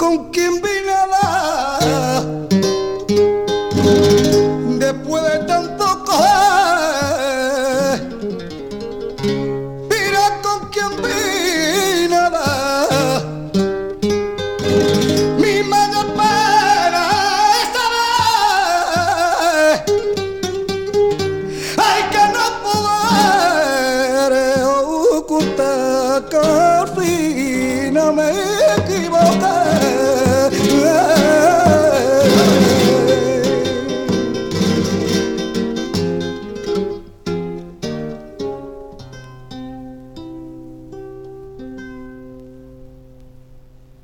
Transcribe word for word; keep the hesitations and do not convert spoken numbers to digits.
con quien vine a dar. Después de tanto coger, mira con quien vine a dar. Mi mayor pena esta vez, hay que no poder ocultar que al fin no me equivoco.